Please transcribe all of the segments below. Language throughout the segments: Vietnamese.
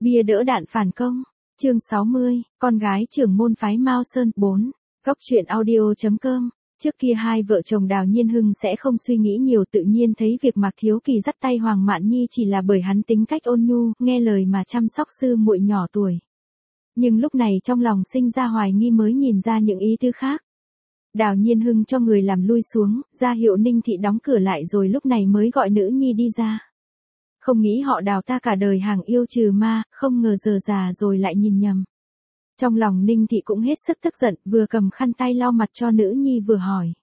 Bia đỡ đạn phản công. Chương 60, con gái trưởng môn phái Mao Sơn 4. Góc truyện audio.com. Trước kia hai vợ chồng Đào Nhiên Hưng sẽ không suy nghĩ nhiều, tự nhiên thấy việc Mạc Thiếu Kỳ dắt tay Hoàng Mạn Nhi chỉ là bởi hắn tính cách ôn nhu, nghe lời mà chăm sóc sư muội nhỏ tuổi. Nhưng lúc này trong lòng sinh ra hoài nghi mới nhìn ra những ý tứ khác. Đào Nhiên Hưng cho người làm lui xuống, ra hiệu Ninh Thị đóng cửa lại rồi lúc này mới gọi nữ nhi đi ra. Không nghĩ họ Đào ta cả đời hàng yêu trừ ma, không ngờ giờ già rồi lại nhìn nhầm. Trong lòng Ninh Thị cũng hết sức tức giận, vừa cầm khăn tay lau mặt cho nữ nhi vừa hỏi.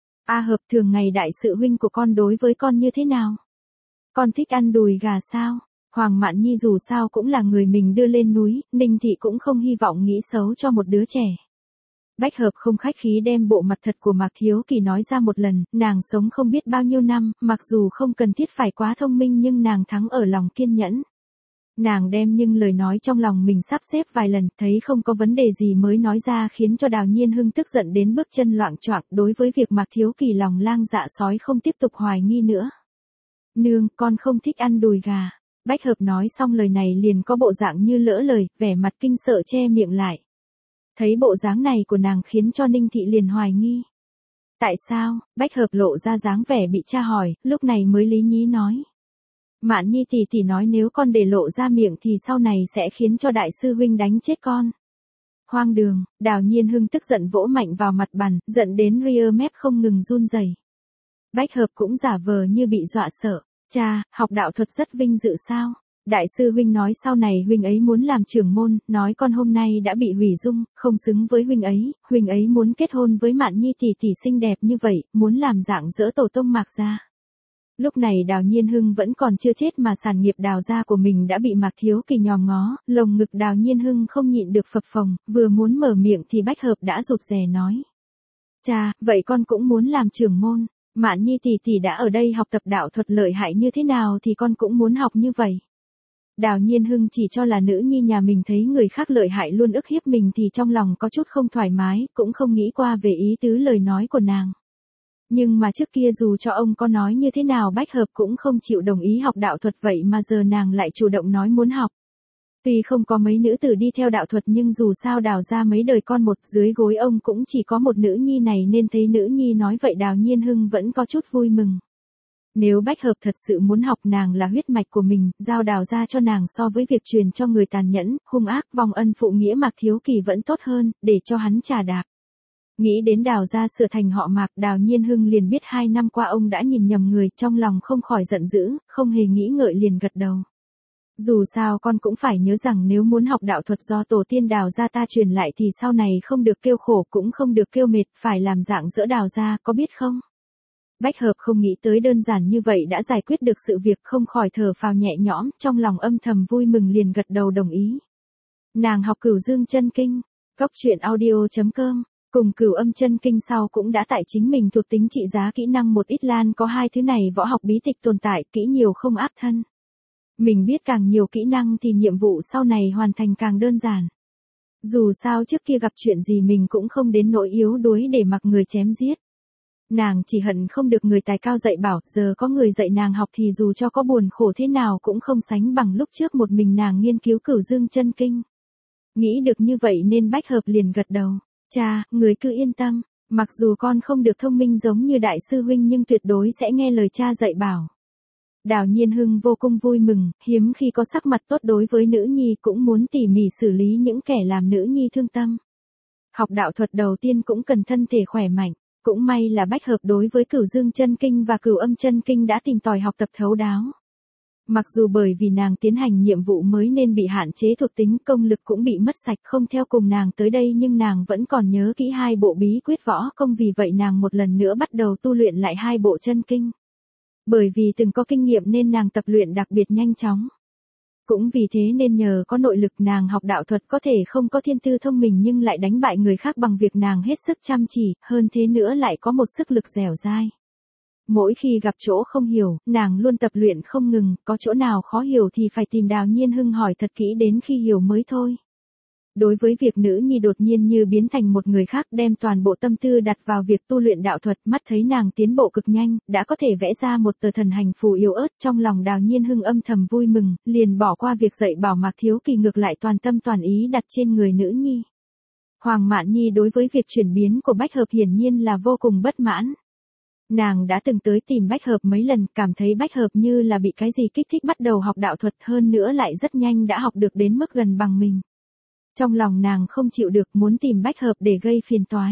A Hợp, thường ngày đại sự huynh của con đối với con như thế nào? Con thích ăn đùi gà sao? Hoàng Mạn Nhi dù sao cũng là người mình đưa lên núi, Ninh Thị cũng không hy vọng nghĩ xấu cho một đứa trẻ. Bách Hợp không khách khí đem bộ mặt thật của Mạc Thiếu Kỳ nói ra một lần, nàng sống không biết bao nhiêu năm, mặc dù không cần thiết phải quá thông minh nhưng nàng thắng ở lòng kiên nhẫn. Nàng đem nhưng lời nói trong lòng mình sắp xếp vài lần, thấy không có vấn đề gì mới nói ra khiến cho Đào Nhiên Hưng tức giận đến bước chân loạng choạng. Đối với việc Mạc Thiếu Kỳ lòng lang dạ sói không tiếp tục hoài nghi nữa. Nương, con không thích ăn đùi gà. Bách Hợp nói xong lời này liền có bộ dạng như lỡ lời, vẻ mặt kinh sợ che miệng lại. Thấy bộ dáng này của nàng khiến cho Ninh Thị liền hoài nghi. Tại sao? Bách Hợp lộ ra dáng vẻ bị tra hỏi, lúc này mới lý nhí nói. Mạn Nhi tỷ nói nếu con để lộ ra miệng thì sau này sẽ khiến cho đại sư huynh đánh chết con. Hoang đường. Đào Nhiên Hưng tức giận vỗ mạnh vào mặt bàn, giận đến ria mép không ngừng run rẩy. Bách Hợp cũng giả vờ như bị dọa sợ. Cha, học đạo thuật rất vinh dự sao? Đại sư huynh nói sau này huynh ấy muốn làm trưởng môn, nói con hôm nay đã bị hủy dung, không xứng với huynh ấy muốn kết hôn với Mạn Nhi tỷ xinh đẹp như vậy, muốn làm dạng dỡ tổ tông Mạc gia. Lúc này Đào Nhiên Hưng vẫn còn chưa chết mà sản nghiệp Đào gia của mình đã bị Mạc Thiếu Kỳ nhòm ngó, lồng ngực Đào Nhiên Hưng không nhịn được phập phồng, vừa muốn mở miệng thì Bách Hợp đã rụt rè nói. Cha, vậy con cũng muốn làm trưởng môn, Mạn Nhi tỷ đã ở đây học tập đạo thuật lợi hại như thế nào thì con cũng muốn học như vậy. Đào Nhiên Hưng chỉ cho là nữ nhi nhà mình thấy người khác lợi hại luôn ức hiếp mình thì trong lòng có chút không thoải mái, cũng không nghĩ qua về ý tứ lời nói của nàng. Nhưng mà trước kia dù cho ông có nói như thế nào Bách Hợp cũng không chịu đồng ý học đạo thuật, vậy mà giờ nàng lại chủ động nói muốn học. Tuy không có mấy nữ tử đi theo đạo thuật nhưng dù sao Đào ra mấy đời con một, dưới gối ông cũng chỉ có một nữ nhi này nên thấy nữ nhi nói vậy Đào Nhiên Hưng vẫn có chút vui mừng. Nếu Bách Hợp thật sự muốn học, nàng là huyết mạch của mình, giao Đào ra cho nàng so với việc truyền cho người tàn nhẫn, hung ác, vong ân phụ nghĩa Mạc Thiếu Kỳ vẫn tốt hơn, để cho hắn trả đạp. Nghĩ đến Đào ra sửa thành họ Mạc, Đào Nhiên Hưng liền biết 2 năm qua ông đã nhìn nhầm người, trong lòng không khỏi giận dữ, không hề nghĩ ngợi liền gật đầu. Dù sao con cũng phải nhớ rằng nếu muốn học đạo thuật do tổ tiên Đào gia ta truyền lại thì sau này không được kêu khổ cũng không được kêu mệt, phải làm dạng dỡ Đào gia, có biết không? Bách Hợp không nghĩ tới đơn giản như vậy đã giải quyết được sự việc, không khỏi thở phào nhẹ nhõm, trong lòng âm thầm vui mừng liền gật đầu đồng ý. Nàng học Cửu Dương Chân Kinh, góc truyện audio.com, cùng Cửu Âm Chân Kinh sau cũng đã tại chính mình thuộc tính trị giá kỹ năng một ít lan có 2 thứ này võ học bí tịch tồn tại, kỹ nhiều không áp thân. Mình biết càng nhiều kỹ năng thì nhiệm vụ sau này hoàn thành càng đơn giản. Dù sao trước kia gặp chuyện gì mình cũng không đến nỗi yếu đuối để mặc người chém giết. Nàng chỉ hận không được người tài cao dạy bảo, giờ có người dạy nàng học thì dù cho có buồn khổ thế nào cũng không sánh bằng lúc trước một mình nàng nghiên cứu Cửu Dương Chân Kinh. Nghĩ được như vậy nên Bách Hợp liền gật đầu. Cha, người cứ yên tâm, mặc dù con không được thông minh giống như đại sư huynh nhưng tuyệt đối sẽ nghe lời cha dạy bảo. Đào Nhiên Hưng vô cùng vui mừng, hiếm khi có sắc mặt tốt đối với nữ nhi, cũng muốn tỉ mỉ xử lý những kẻ làm nữ nhi thương tâm. Học đạo thuật đầu tiên cũng cần thân thể khỏe mạnh. Cũng may là Bách Hợp đối với Cửu Dương Chân Kinh và Cửu Âm Chân Kinh đã tìm tòi học tập thấu đáo. Mặc dù bởi vì nàng tiến hành nhiệm vụ mới nên bị hạn chế thuộc tính, công lực cũng bị mất sạch không theo cùng nàng tới đây nhưng nàng vẫn còn nhớ kỹ 2 bộ bí quyết võ công, vì vậy nàng một lần nữa bắt đầu tu luyện lại 2 bộ chân kinh. Bởi vì từng có kinh nghiệm nên nàng tập luyện đặc biệt nhanh chóng. Cũng vì thế nên nhờ có nội lực nàng học đạo thuật có thể không có thiên tư thông minh nhưng lại đánh bại người khác bằng việc nàng hết sức chăm chỉ, hơn thế nữa lại có một sức lực dẻo dai. Mỗi khi gặp chỗ không hiểu, nàng luôn tập luyện không ngừng, có chỗ nào khó hiểu thì phải tìm Đào Nhiên Hưng hỏi thật kỹ đến khi hiểu mới thôi. Đối với việc nữ nhi đột nhiên như biến thành một người khác đem toàn bộ tâm tư đặt vào việc tu luyện đạo thuật, mắt thấy nàng tiến bộ cực nhanh, đã có thể vẽ ra một tờ thần hành phù yếu ớt, trong lòng Đào Nhiên Hưng âm thầm vui mừng, liền bỏ qua việc dạy bảo Mạc Thiếu Kỳ, ngược lại toàn tâm toàn ý đặt trên người nữ nhi. Hoàng Mạn Nhi đối với việc chuyển biến của Bách Hợp hiển nhiên là vô cùng bất mãn. Nàng đã từng tới tìm Bách Hợp mấy lần, cảm thấy Bách Hợp như là bị cái gì kích thích bắt đầu học đạo thuật, hơn nữa lại rất nhanh đã học được đến mức gần bằng mình. Trong lòng nàng không chịu được, muốn tìm Bách Hợp để gây phiền toái.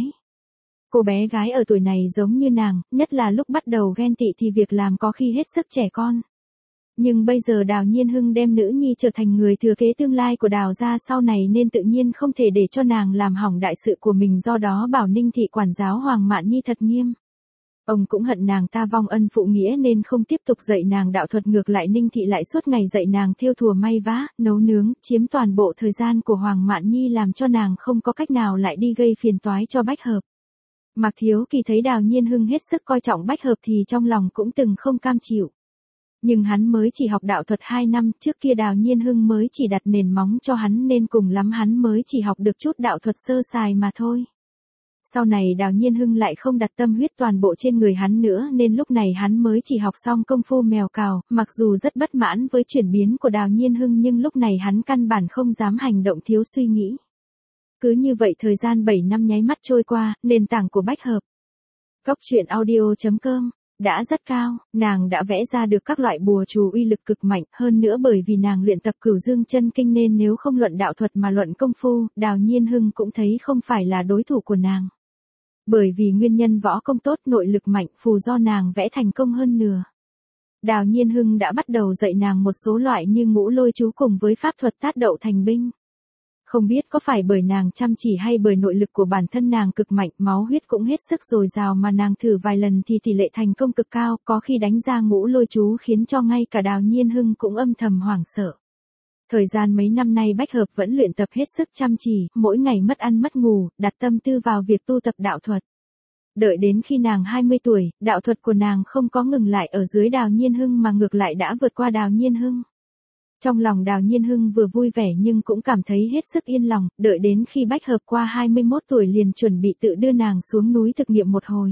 Cô bé gái ở tuổi này giống như nàng, nhất là lúc bắt đầu ghen tị thì việc làm có khi hết sức trẻ con. Nhưng bây giờ Đào Nhiên Hưng đem nữ nhi trở thành người thừa kế tương lai của Đào gia sau này nên tự nhiên không thể để cho nàng làm hỏng đại sự của mình, do đó bảo Ninh thị quản giáo Hoàng Mạn Nhi thật nghiêm. Ông cũng hận nàng ta vong ân phụ nghĩa nên không tiếp tục dạy nàng đạo thuật, ngược lại Ninh thị lại suốt ngày dạy nàng thêu thùa may vá, nấu nướng, chiếm toàn bộ thời gian của Hoàng Mạn Nhi làm cho nàng không có cách nào lại đi gây phiền toái cho Bách Hợp. Mạc Thiếu Kỳ thấy Đào Nhiên Hưng hết sức coi trọng Bách Hợp thì trong lòng cũng từng không cam chịu. Nhưng hắn mới chỉ học đạo thuật 2 năm, trước kia Đào Nhiên Hưng mới chỉ đặt nền móng cho hắn nên cùng lắm hắn mới chỉ học được chút đạo thuật sơ sài mà thôi. Sau này Đào Nhiên Hưng lại không đặt tâm huyết toàn bộ trên người hắn nữa nên lúc này hắn mới chỉ học xong công phu mèo cào, mặc dù rất bất mãn với chuyển biến của Đào Nhiên Hưng nhưng lúc này hắn căn bản không dám hành động thiếu suy nghĩ. Cứ như vậy thời gian 7 năm nháy mắt trôi qua, nền tảng của Bách Hợp. Góc truyện audio.com đã rất cao, nàng đã vẽ ra được các loại bùa chú uy lực cực mạnh, hơn nữa bởi vì nàng luyện tập Cửu Dương Chân Kinh nên nếu không luận đạo thuật mà luận công phu, Đào Nhiên Hưng cũng thấy không phải là đối thủ của nàng. Bởi vì nguyên nhân võ công tốt, nội lực mạnh, phù do nàng vẽ thành công hơn nửa. Đào Nhiên Hưng đã bắt đầu dạy nàng một số loại như ngũ lôi chú cùng với pháp thuật tát đậu thành binh. Không biết có phải bởi nàng chăm chỉ hay bởi nội lực của bản thân nàng cực mạnh, máu huyết cũng hết sức dồi dào mà nàng thử vài lần thì tỷ lệ thành công cực cao, có khi đánh ra ngũ lôi chú khiến cho ngay cả Đào Nhiên Hưng cũng âm thầm hoảng sợ. Thời gian mấy năm nay Bách Hợp vẫn luyện tập hết sức chăm chỉ, mỗi ngày mất ăn mất ngủ, đặt tâm tư vào việc tu tập đạo thuật. Đợi đến khi nàng 20 tuổi, đạo thuật của nàng không có ngừng lại ở dưới Đào Nhiên Hưng mà ngược lại đã vượt qua Đào Nhiên Hưng. Trong lòng Đào Nhiên Hưng vừa vui vẻ nhưng cũng cảm thấy hết sức yên lòng, đợi đến khi Bách Hợp qua 21 tuổi liền chuẩn bị tự đưa nàng xuống núi thực nghiệm một hồi.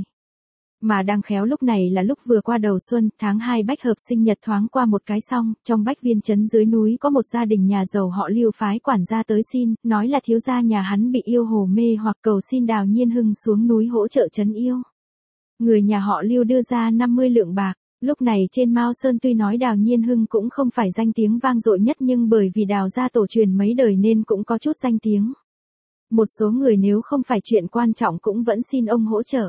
Mà đang khéo lúc này là lúc vừa qua đầu xuân, tháng 2 Bách Hợp sinh nhật thoáng qua một cái xong, trong Bách Viên trấn dưới núi có một gia đình nhà giàu họ Lưu phái quản gia tới xin, nói là thiếu gia nhà hắn bị yêu hồ mê hoặc cầu xin Đào Nhiên Hưng xuống núi hỗ trợ trấn yêu. Người nhà họ Lưu đưa ra 50 lượng bạc. Lúc này trên Mao Sơn tuy nói Đào Nhiên Hưng cũng không phải danh tiếng vang dội nhất nhưng bởi vì Đào gia tổ truyền mấy đời nên cũng có chút danh tiếng. Một số người nếu không phải chuyện quan trọng cũng vẫn xin ông hỗ trợ.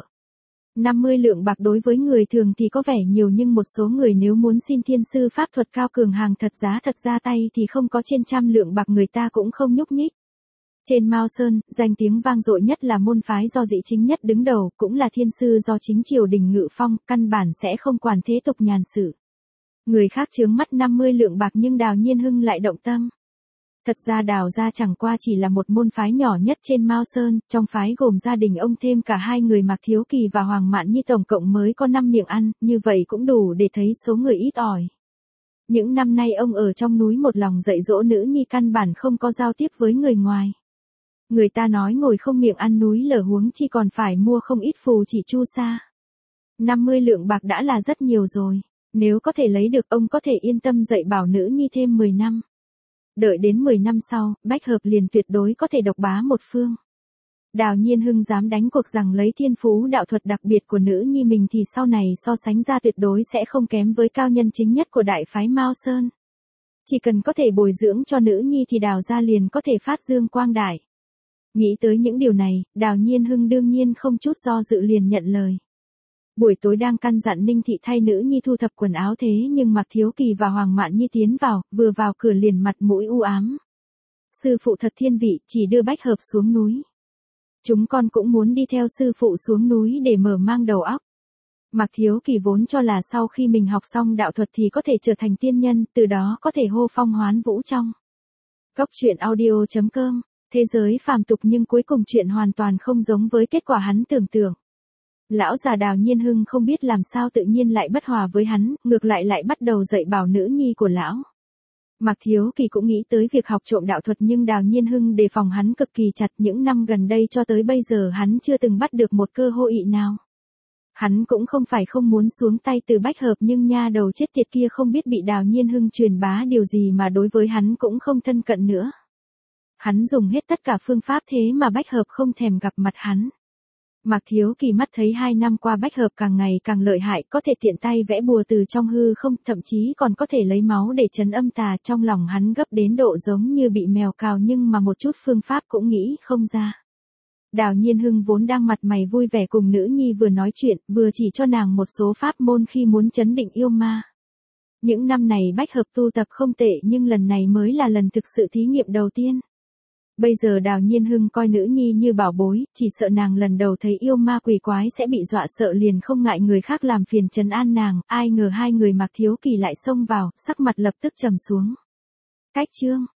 50 lượng bạc đối với người thường thì có vẻ nhiều nhưng một số người nếu muốn xin thiên sư pháp thuật cao cường hàng thật giá thật ra tay thì không có trên 100 lượng bạc người ta cũng không nhúc nhích. Trên Mao Sơn, danh tiếng vang dội nhất là môn phái do Dĩ Chính Nhất đứng đầu, cũng là thiên sư do chính triều đình ngự phong, căn bản sẽ không quản thế tục nhàn sự. Người khác chướng mắt 50 lượng bạc nhưng Đào Nhiên Hưng lại động tâm. Thật ra Đào gia chẳng qua chỉ là một môn phái nhỏ nhất trên Mao Sơn, trong phái gồm gia đình ông thêm cả 2 người Mạc Thiếu Kỳ và Hoàng Mạn Nhi tổng cộng mới có 5 miệng ăn, như vậy cũng đủ để thấy số người ít ỏi. Những năm nay ông ở trong núi một lòng dạy dỗ nữ nhi căn bản không có giao tiếp với người ngoài. Người ta nói ngồi không miệng ăn núi lở huống chi còn phải mua không ít phù chỉ chu sa. 50 lượng bạc đã là rất nhiều rồi, nếu có thể lấy được ông có thể yên tâm dạy bảo nữ nhi thêm 10 năm. Đợi đến 10 năm sau, Bách Hợp liền tuyệt đối có thể độc bá một phương. Đào Nhiên Hưng dám đánh cuộc rằng lấy thiên phú đạo thuật đặc biệt của nữ nhi mình thì sau này so sánh ra tuyệt đối sẽ không kém với cao nhân chính nhất của đại phái Mao Sơn. Chỉ cần có thể bồi dưỡng cho nữ nhi thì Đào gia liền có thể phát dương quang đại. Nghĩ tới những điều này, Đào Nhiên Hưng đương nhiên không chút do dự liền nhận lời. Buổi tối đang căn dặn Ninh Thị thay nữ nhi thu thập quần áo thế nhưng Mạc Thiếu Kỳ và Hoàng Mạn Nhi tiến vào, vừa vào cửa liền mặt mũi u ám. Sư phụ thật thiên vị, chỉ đưa Bách Hợp xuống núi. Chúng con cũng muốn đi theo sư phụ xuống núi để mở mang đầu óc. Mạc Thiếu Kỳ vốn cho là sau khi mình học xong đạo thuật thì có thể trở thành tiên nhân, từ đó có thể hô phong hoán vũ trong. Góc truyện audio.com, thế giới phàm tục nhưng cuối cùng chuyện hoàn toàn không giống với kết quả hắn tưởng tượng. Lão già Đào Nhiên Hưng không biết làm sao tự nhiên lại bất hòa với hắn, ngược lại bắt đầu dạy bảo nữ nhi của lão. Mạc Thiếu Kỳ cũng nghĩ tới việc học trộm đạo thuật nhưng Đào Nhiên Hưng đề phòng hắn cực kỳ chặt, những năm gần đây cho tới bây giờ hắn chưa từng bắt được một cơ hội nào. Hắn cũng không phải không muốn xuống tay từ Bách Hợp nhưng nha đầu chết tiệt kia không biết bị Đào Nhiên Hưng truyền bá điều gì mà đối với hắn cũng không thân cận nữa. Hắn dùng hết tất cả phương pháp thế mà Bách Hợp không thèm gặp mặt hắn. Mạc Thiếu Kỳ mắt thấy 2 năm qua Bách Hợp càng ngày càng lợi hại, có thể tiện tay vẽ bùa từ trong hư không, thậm chí còn có thể lấy máu để trấn âm tà, trong lòng hắn gấp đến độ giống như bị mèo cào nhưng mà một chút phương pháp cũng nghĩ không ra. Đào Nhiên Hưng vốn đang mặt mày vui vẻ cùng nữ nhi vừa nói chuyện, vừa chỉ cho nàng một số pháp môn khi muốn trấn định yêu ma. Những năm này Bách Hợp tu tập không tệ nhưng lần này mới là lần thực sự thí nghiệm đầu tiên. Bây giờ Đào Nhiên Hưng coi nữ nhi như bảo bối, chỉ sợ nàng lần đầu thấy yêu ma quỷ quái sẽ bị dọa sợ liền không ngại người khác làm phiền trấn an nàng, ai ngờ hai người Mạc Thiếu Kỳ lại xông vào, sắc mặt lập tức trầm xuống. Cách chương